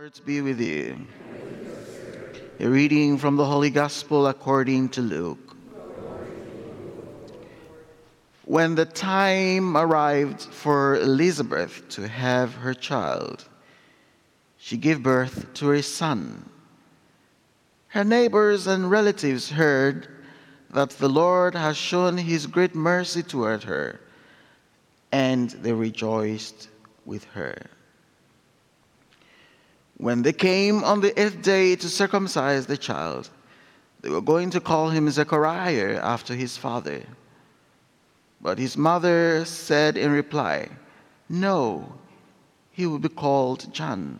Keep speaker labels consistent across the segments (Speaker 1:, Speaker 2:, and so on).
Speaker 1: Lord be with you. A reading from the Holy Gospel according to Luke. When the time arrived for Elizabeth to have her child, she gave birth to a son. Her neighbors and relatives heard that the Lord has shown his great mercy toward her, and they rejoiced with her. When they came on the 8th day to circumcise the child, they were going to call him Zechariah after his father. But his mother said in reply, "No, he will be called John."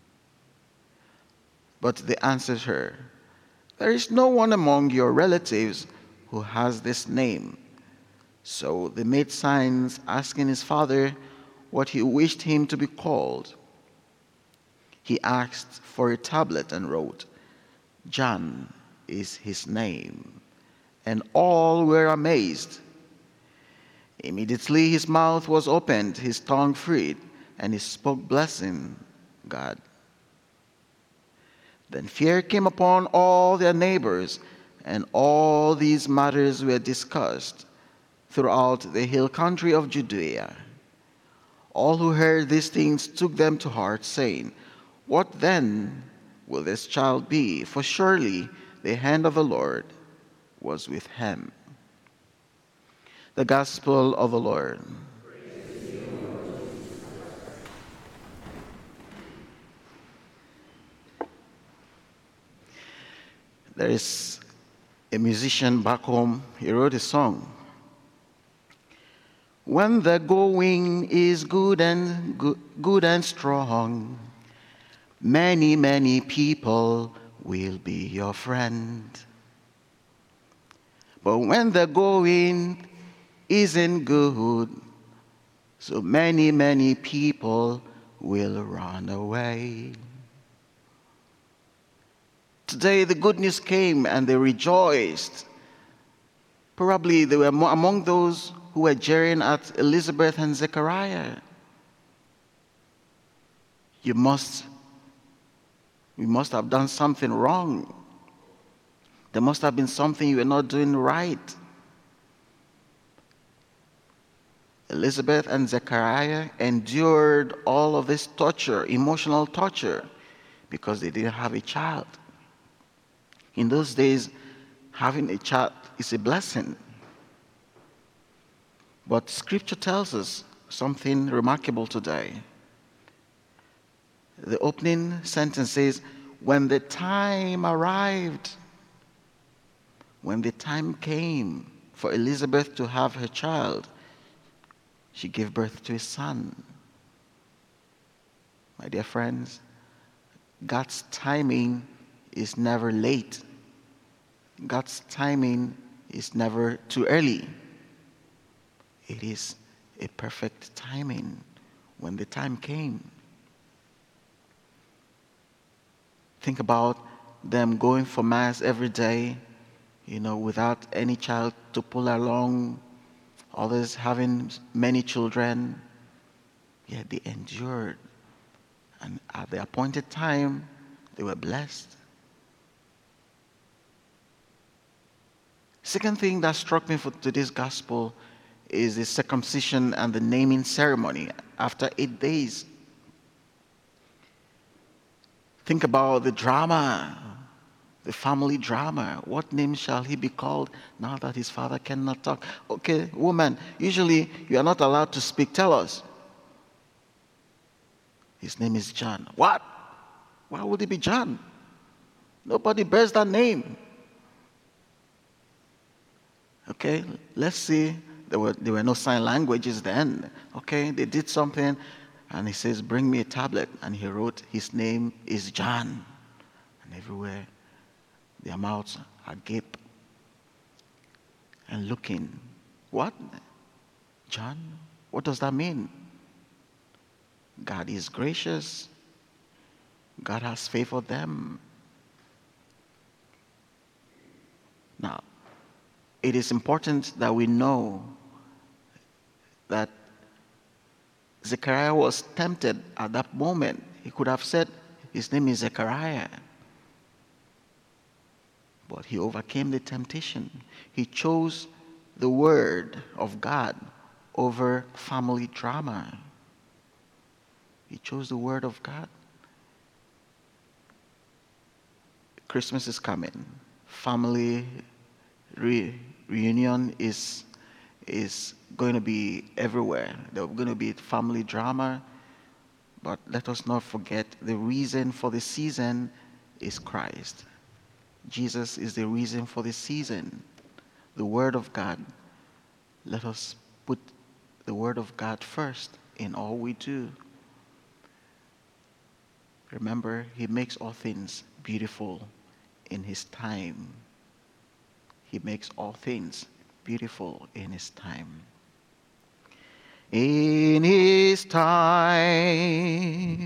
Speaker 1: But they answered her, "There is no one among your relatives who has this name." So they made signs asking his father what he wished him to be called. He asked for a tablet and wrote, "John is his name." And all were amazed. Immediately his mouth was opened, his tongue freed, and he spoke blessing God. Then fear came upon all their neighbors, and all these matters were discussed throughout the hill country of Judea. All who heard these things took them to heart, saying, "What then will this child be? For surely the hand of the Lord was with him." The Gospel of the Lord. There is a musician back home, he wrote a song. When the going is good and strong, many, many people will be your friend. But when the going isn't good, so many, many people will run away. Today the good news came and they rejoiced. Probably they were among those who were jeering at Elizabeth and Zechariah. We must have done something wrong. There must have been something you were not doing right. Elizabeth and Zechariah endured all of this torture, emotional torture, because they didn't have a child. In those days, having a child is a blessing. But Scripture tells us something remarkable today. The opening sentence says, when the time arrived, when the time came for Elizabeth to have her child, she gave birth to a son. My dear friends, God's timing is never late. God's timing is never too early. It is a perfect timing when the time came. Think about them going for Mass every day, without any child to pull along, others having many children. Yet they endured. And at the appointed time, they were blessed. Second thing that struck me for today's gospel is the circumcision and the naming ceremony after 8 days. Think about the drama, the family drama. What name shall he be called now that his father cannot talk? Okay, woman, usually you are not allowed to speak. Tell us. His name is John. What? Why would it be John? Nobody bears that name. Okay, let's see. There were no sign languages then. Okay, they did something, and he says, "Bring me a tablet." And he wrote, "His name is John." And everywhere, their mouths are agape and looking. What? John? What does that mean? God is gracious. God has favored them. Now, it is important that we know that Zechariah was tempted at that moment. He could have said His name is Zechariah. But he overcame the temptation. He chose the word of God over family drama. He chose the word of God. Christmas is coming. Family reunion is going to be everywhere. There's going to be family drama. But let us not forget the reason for the season is Christ. Jesus is the reason for the season. The Word of God. Let us put the Word of God first in all we do. Remember, He makes all things beautiful in His time. He makes all things beautiful in His time. In His time.